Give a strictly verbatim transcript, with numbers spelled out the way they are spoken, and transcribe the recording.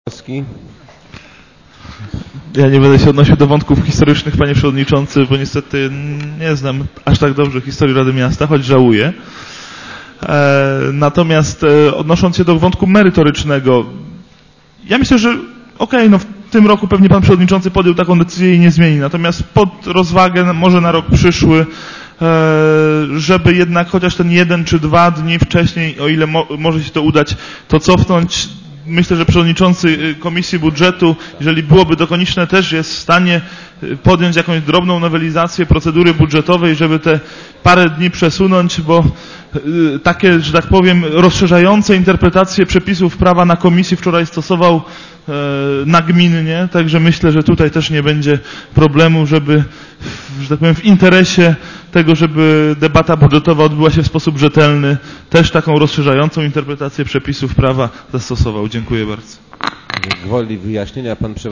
Ja nie będę się odnosił do wątków historycznych, panie przewodniczący, bo niestety nie znam aż tak dobrze historii Rady Miasta, choć żałuję. E, natomiast e, odnosząc się do wątku merytorycznego, ja myślę, że okej, okay, no w tym roku pewnie pan przewodniczący podjął taką decyzję i nie zmieni. Natomiast pod rozwagę może na rok przyszły, e, żeby jednak chociaż ten jeden czy dwa dni wcześniej, o ile mo może się to udać, to cofnąć. Myślę, że przewodniczący Komisji Budżetu, jeżeli byłoby to konieczne, też jest w stanie podjąć jakąś drobną nowelizację procedury budżetowej, żeby te parę dni przesunąć, bo takie, że tak powiem, rozszerzające interpretacje przepisów prawa na komisji wczoraj stosował nagminnie, także myślę, że tutaj też nie będzie problemu, żeby, że tak powiem, w interesie tego, żeby debata budżetowa odbyła się w sposób rzetelny, też taką rozszerzającą interpretację przepisów prawa zastosował. Dziękuję bardzo. Gwoli wyjaśnienia pan przewodniczący.